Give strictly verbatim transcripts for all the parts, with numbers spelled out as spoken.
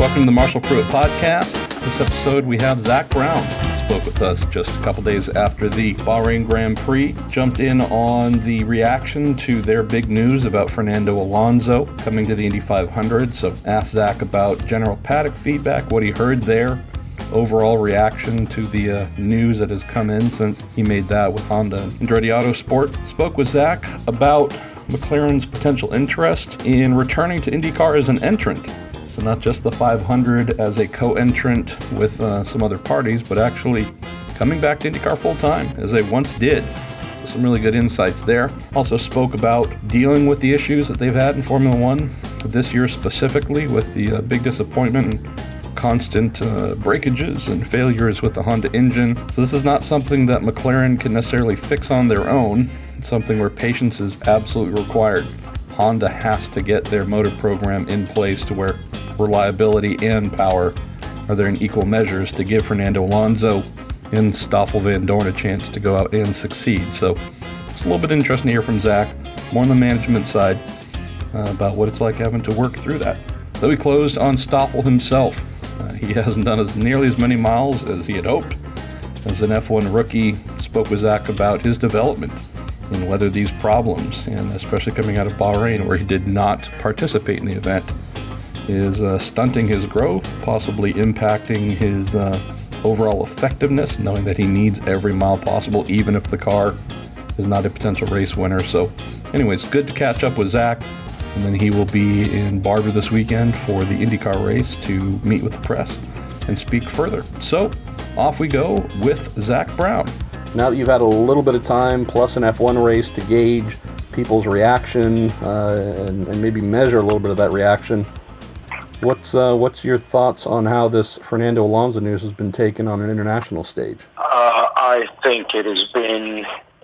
Welcome to the Marshall Pruett Podcast. This episode we have Zak Brown. Spoke with us just a couple days after the Bahrain Grand Prix. Jumped in on the reaction to their big news about Fernando Alonso coming to the Indy five hundred. So asked Zak about general paddock feedback, what he heard there, overall reaction to the uh, news that has come in since he made that with Honda and Andretti Autosport. Spoke with Zak about McLaren's potential interest in returning to IndyCar as an entrant. So not just the five hundred as a co-entrant with uh, some other parties, but actually coming back to IndyCar full-time as they once did. Some really good insights there. Also spoke about dealing with the issues that they've had in Formula One this year specifically with the uh, big disappointment and constant uh, breakages and failures with the Honda engine. So this is not something that McLaren can necessarily fix on their own. It's something where patience is absolutely required. Honda has to get their motor program in place to where reliability and power are there in equal measures to give Fernando Alonso and Stoffel Vandoorne a chance to go out and succeed. So it's a little bit interesting to hear from Zak, more on the management side, uh, about what it's like having to work through that. Though we closed on Stoffel himself. Uh, he hasn't done as nearly as many miles as he had hoped. As an F one rookie, spoke with Zak about his development and weather these problems, and especially coming out of Bahrain where he did not participate in the event, is uh, stunting his growth, possibly impacting his uh, overall effectiveness, knowing that he needs every mile possible, even if the car is not a potential race winner. So anyways, good to catch up with Zak, and then he will be in Barber this weekend for the IndyCar race to meet with the press and speak further. So off we go with Zak Brown. Now that you've had a little bit of time, plus an F one race to gauge people's reaction uh, and, and maybe measure a little bit of that reaction, what's uh, what's your thoughts on how this Fernando Alonso news has been taken on an international stage? Uh, I think it has been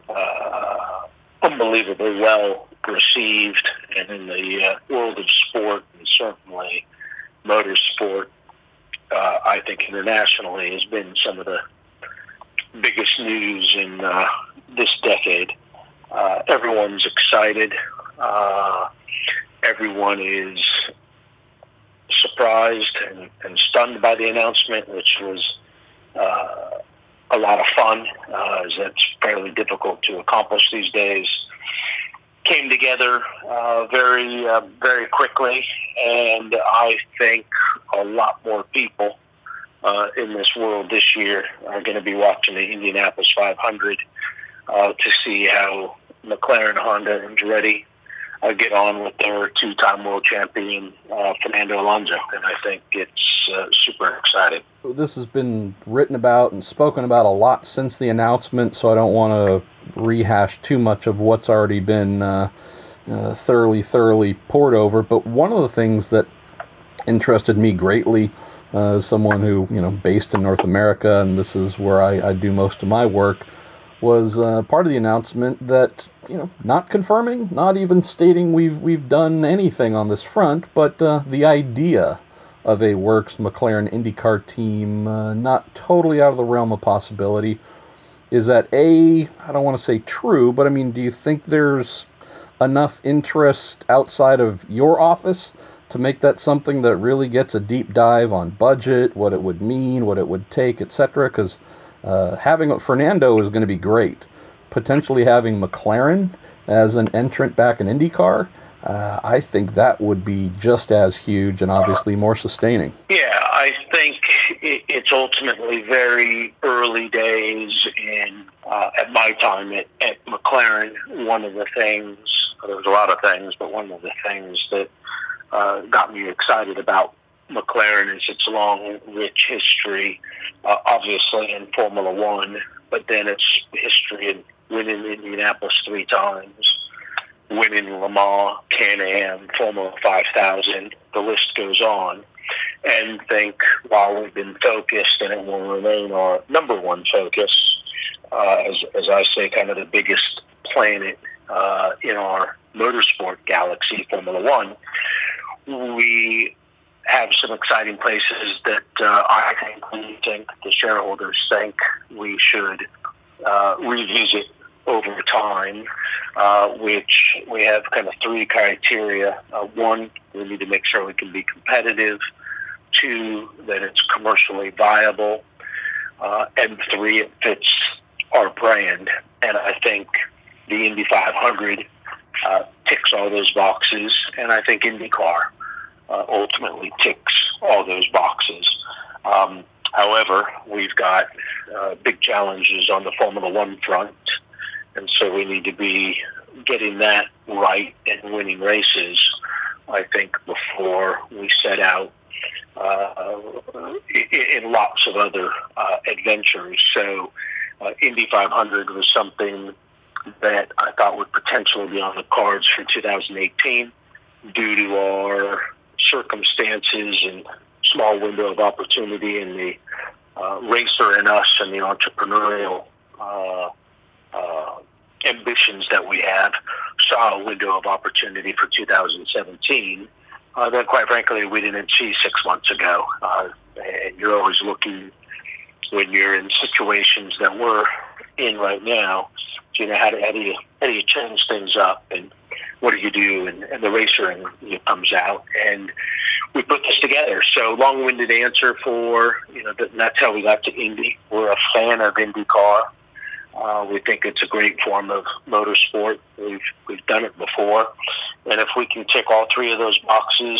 uh, unbelievably well received, and in the uh, world of sport, and certainly motorsport, uh, I think internationally has been some of the biggest news in uh, this decade. Uh, everyone's excited. Uh, everyone is surprised and, and stunned by the announcement, which was uh, a lot of fun, uh, as that's fairly difficult to accomplish these days. Came together uh, very, uh, very quickly, and I think a lot more people Uh, in this world this year are going to be watching the Indianapolis five hundred uh, to see how McLaren, Honda, and Andretti uh, get on with their two-time world champion, uh, Fernando Alonso. And I think it's uh, super exciting. This has been written about and spoken about a lot since the announcement, so I don't want to rehash too much of what's already been uh, uh, thoroughly, thoroughly poured over. But one of the things that interested me greatly, Uh, someone who, you know, based in North America, and this is where I, I do most of my work, was uh, part of the announcement that, you know, not confirming, not even stating we've we've done anything on this front, but uh, the idea of a Works McLaren IndyCar team, uh, not totally out of the realm of possibility. Is that A, I don't want to say true, but I mean, do you think there's enough interest outside of your office to make that something that really gets a deep dive on budget, what it would mean, what it would take, et cetera? Because uh, having Fernando is going to be great. Potentially having McLaren as an entrant back in IndyCar, uh, I think that would be just as huge and obviously more sustaining. Yeah, I think it's ultimately very early days in, uh, at my time at, at McLaren, one of the things, there was a lot of things, but one of the things that Uh, got me excited about McLaren is its long, rich history, uh, obviously in Formula One, but then its history in winning Indianapolis three times, winning Le Mans, Can-Am, Formula five thousand, the list goes on. And think while we've been focused, and it will remain our number one focus, uh, as, as I say, kind of the biggest planet uh, in our motorsport galaxy, Formula One, we have some exciting places that uh, I think we think the shareholders think we should uh, revisit over time, uh, which we have kind of three criteria. Uh, one, we need to make sure we can be competitive. two, that it's commercially viable, uh, and three, it fits our brand. And I think the Indy five hundred uh, ticks all those boxes, and I think IndyCar uh, ultimately ticks all those boxes. Um, however, we've got uh, big challenges on the Formula One front, and so we need to be getting that right and winning races, I think, before we set out uh, in lots of other uh, adventures. So uh, Indy five hundred was something that I thought would potentially be on the cards for two thousand eighteen due to our circumstances and small window of opportunity, and the uh, racer in us and the entrepreneurial uh, uh, ambitions that we have saw a window of opportunity for two thousand seventeen uh, that, quite frankly, we didn't see six months ago. Uh, and you're always looking, when you're in situations that we're in right now, you know, how do, how do you how do you change things up, and what do you do? And, and the racer and, you know, comes out, and we put this together. So, long-winded answer for, you know, that's how we got to Indy. We're a fan of IndyCar. Uh, we think it's a great form of motorsport. We've we've done it before, and if we can tick all three of those boxes,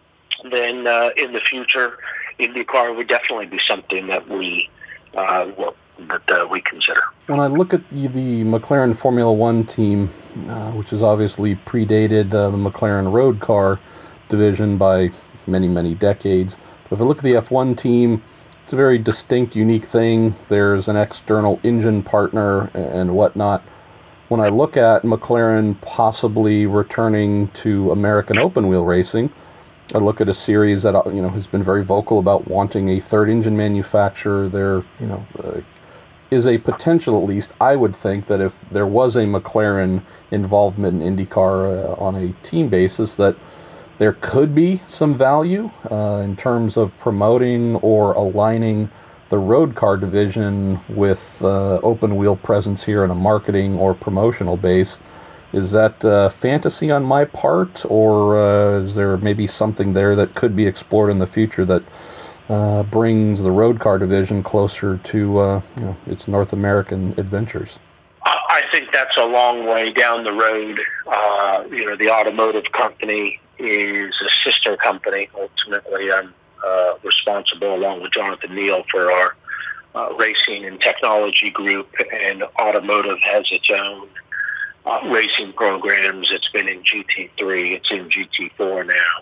then uh, in the future, IndyCar would definitely be something that we uh, well, that uh, we consider. When I look at the, the McLaren Formula One team, uh, which has obviously predated uh, the McLaren road car division by many many decades, but if I look at the F one team, it's a very distinct, unique thing. There's an external engine partner and whatnot. When I look at McLaren possibly returning to American open wheel racing, I look at a series that, you know, has been very vocal about wanting a third engine manufacturer. There, you know, uh, is a potential, at least I would think, that if there was a McLaren involvement in IndyCar uh, on a team basis, that there could be some value uh, in terms of promoting or aligning the road car division with uh, open wheel presence here on a marketing or promotional base. Is that uh, fantasy on my part, or uh, is there maybe something there that could be explored in the future that uh, brings the road car division closer to uh, you know, its North American adventures? I think that's a long way down the road. Uh, you know, the automotive company is a sister company. Ultimately, I'm uh, responsible, along with Jonathan Neal, for our uh, racing and technology group, and automotive has its own uh, racing programs. It's been in G T three, it's in G T four now.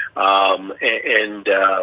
Um, and uh,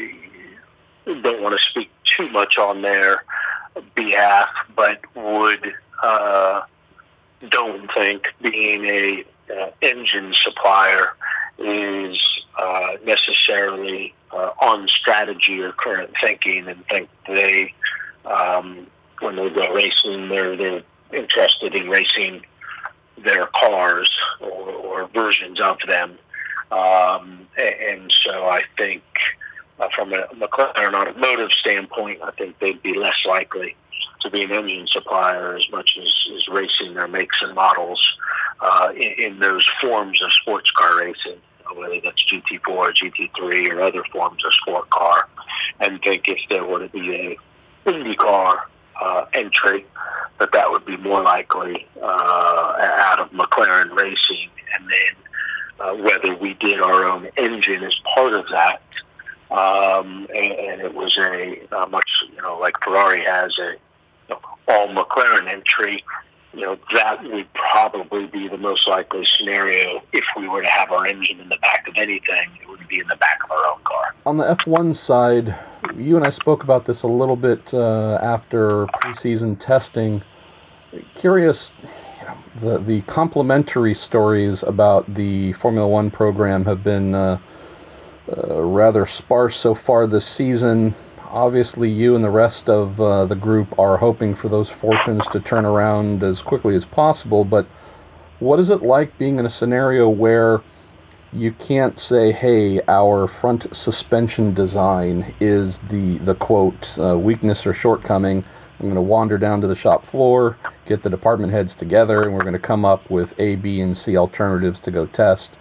don't want to speak too much on their behalf, but would uh, don't think being a uh, engine supplier is uh, necessarily uh, on strategy or current thinking, and think they, um, when they go racing, they're, they're interested in racing their cars or, or versions of them. Um, and so I think uh, from a McLaren automotive standpoint, I think they'd be less likely to be an engine supplier as much as, as racing their makes and models uh, in, in those forms of sports car racing, whether that's G T four, G T three, or other forms of sport car. And think if there were to be a IndyCar uh, entry, that that would be more likely uh, out of McLaren Racing. And then uh, whether we did our own engine as part of that, um, and, and it was a uh, much, you know, like Ferrari has a you know, all McLaren entry, you know, that would probably be the most likely scenario. If we were to have our engine in the back of anything, it would be in the back of our own car. On the F one side, you and I spoke about this a little bit uh, after preseason testing. Curious, you know, the, the complimentary stories about the Formula One program have been uh, uh, rather sparse so far this season. Obviously, you and the rest of uh, the group are hoping for those fortunes to turn around as quickly as possible, but what is it like being in a scenario where you can't say, hey, our front suspension design is the, the quote, uh, weakness or shortcoming. I'm going to wander down to the shop floor, get the department heads together, and we're going to come up with A, B, and C alternatives to go test.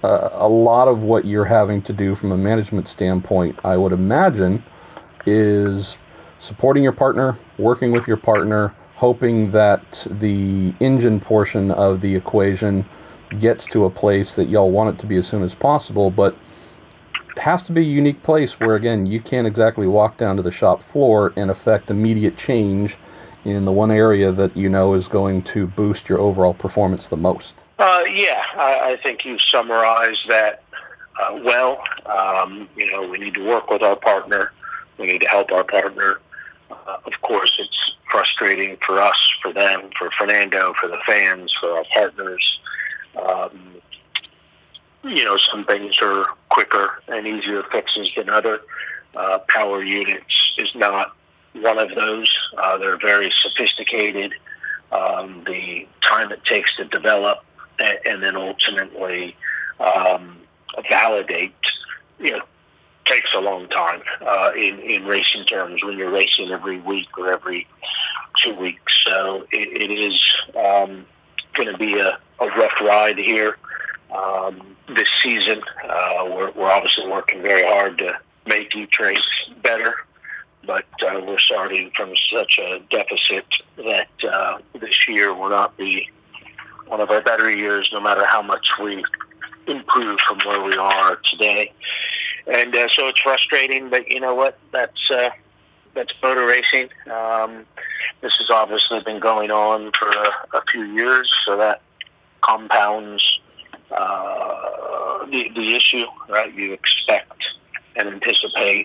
uh, a lot of what you're having to do from a management standpoint, I would imagine, is supporting your partner, working with your partner, hoping that the engine portion of the equation gets to a place that y'all want it to be as soon as possible, but it has to be a unique place where, again, you can't exactly walk down to the shop floor and affect immediate change in the one area that you know is going to boost your overall performance the most. Uh, yeah, I, I think you summarized that uh, well. Um, you know, we need to work with our partner. We need to help our partner. Uh, of course, it's frustrating for us, for them, for Fernando, for the fans, for our partners. Um, you know, some things are quicker and easier fixes than other. Uh, power units is not one of those. Uh, they're very sophisticated. Um, the time it takes to develop and, and then ultimately um, validate, you know, takes a long time uh, in, in racing terms when you're racing every week or every two weeks. So it, it is um, going to be a, a rough ride here um, this season. Uh, we're, we're obviously working very hard to make each race better, but uh, we're starting from such a deficit that uh, this year will not be one of our better years, no matter how much we improve from where we are today. And uh, so it's frustrating, but you know what? That's uh, that's motor racing. Um, this has obviously been going on for a, a few years, so that compounds uh, the, the issue, right? You expect and anticipate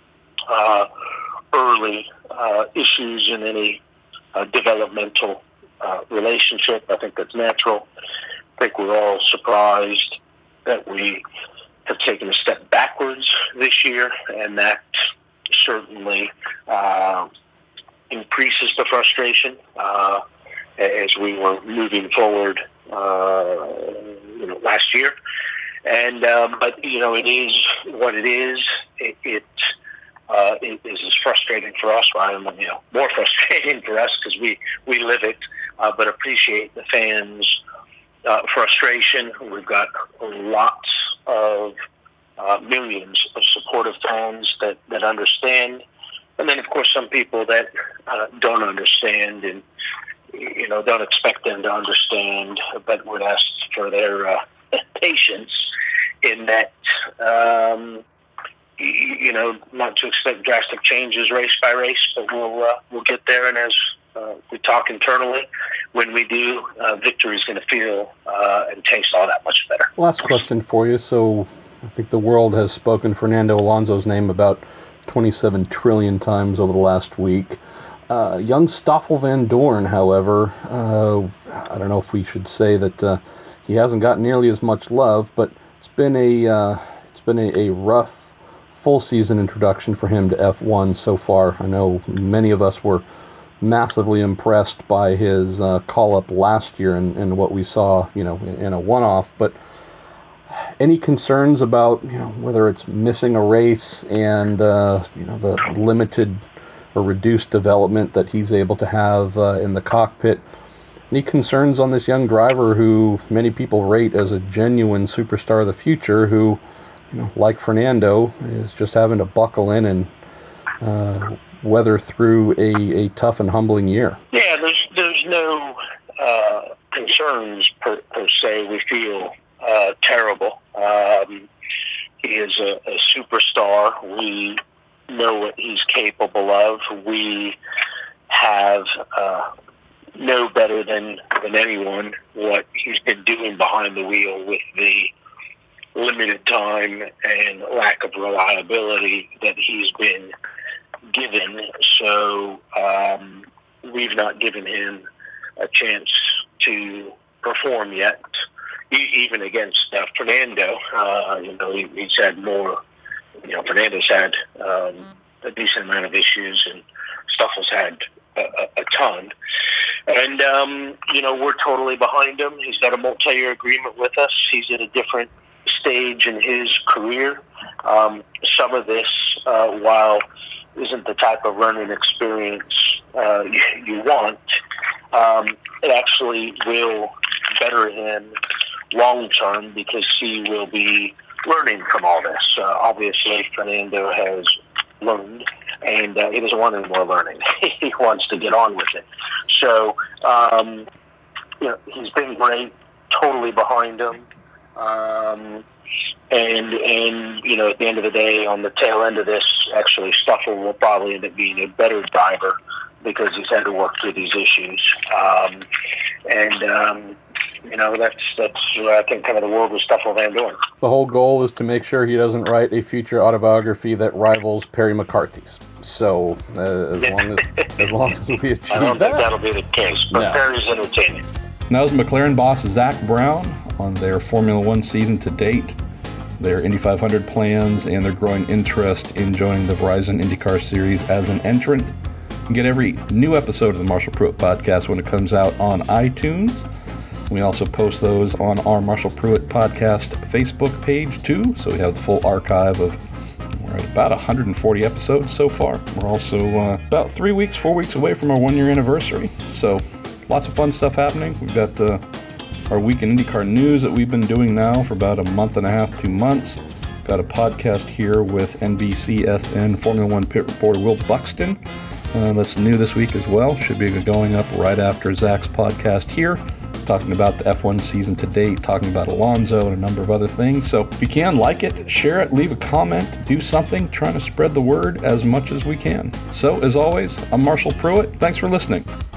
uh, early uh, issues in any uh, developmental uh, relationship. I think that's natural. I think we're all surprised that we have taken a step backwards this year, and that certainly uh, increases the frustration uh, as we were moving forward uh, you know, last year. And um, but you know, it is what it is. It, it, uh, it is as frustrating for us, right? You know, more frustrating for us because we we live it, uh, but appreciate the fans' uh, frustration. We've got lots of uh, millions of supportive fans that, that understand, and then of course some people that uh, don't understand and you know don't expect them to understand, but would ask for their uh, patience in that um, you know not to expect drastic changes race by race, but we'll uh, we'll get there, and as uh, we talk internally, when we do, uh, victory is going to feel uh, and taste all that much better. Last question for you. So I think the world has spoken Fernando Alonso's name about twenty-seven trillion times over the last week. Uh, young Stoffel Van Dorn, however, uh, I don't know if we should say that uh, he hasn't got nearly as much love, but it's been a uh, it's been a, a rough full season introduction for him to F one so far. I know many of us were massively impressed by his uh, call-up last year and, and what we saw, you know, in, in a one-off. But any concerns about, you know, whether it's missing a race and, uh, you know, the limited or reduced development that he's able to have uh, in the cockpit? Any concerns on this young driver who many people rate as a genuine superstar of the future who, you know, like Fernando, is just having to buckle in and uh, weather through a, a tough and humbling year? Yeah, there's there's no uh, concerns per, per se. We feel uh, terrible. Um, he is a, a superstar. We know what he's capable of. We have uh, know better than than anyone what he's been doing behind the wheel with the limited time and lack of reliability that he's been given. So um, we've not given him a chance to perform yet, e- even against uh, Fernando. Uh, you know, he, he's had more. You know, Fernando's had um, a decent amount of issues, and Stuffel's had a, a, a ton. And um, you know, we're totally behind him. He's got a multi-year agreement with us. He's at a different stage in his career. Um, some of this, uh, while isn't the type of running experience uh, you, you want, um, it actually will better him long term because he will be learning from all this. Uh, obviously, Fernando has learned, and uh, he doesn't want any more learning. He wants to get on with it. So, um, you know, he's been great, totally behind him. Um, and, and, you know, at the end of the day, on the tail end of this, actually, Stoffel will probably end up being a better driver because he's had to work through these issues. Um, and, um, you know, that's, that's uh, I think, kind of the world with Stoffel Van Dorn. The whole goal is to make sure he doesn't write a future autobiography that rivals Perry McCarthy's. So, uh, as, long as, as long as we achieve I don't that. think that'll be the case, but No. Perry's entertaining. That was McLaren boss Zach Brown on their Formula One season to date, their Indy five hundred plans, and their growing interest in joining the Verizon IndyCar Series as an entrant. You can get every new episode of the Marshall Pruitt Podcast when it comes out on iTunes. We also post those on our Marshall Pruitt Podcast Facebook page too, so we have the full archive of, we're at about one hundred forty episodes so far. We're also uh, about three weeks, four weeks away from our one-year anniversary, so lots of fun stuff happening. We've got uh, our Week in IndyCar news that we've been doing now for about a month and a half, two months. Got a podcast here with N B C S N Formula One pit reporter Will Buxton. Uh, that's new this week as well. Should be going up right after Zach's podcast here, talking about the F one season to date, talking about Alonso and a number of other things. So if you can, like it, share it, leave a comment, do something, trying to spread the word as much as we can. So as always, I'm Marshall Pruitt. Thanks for listening.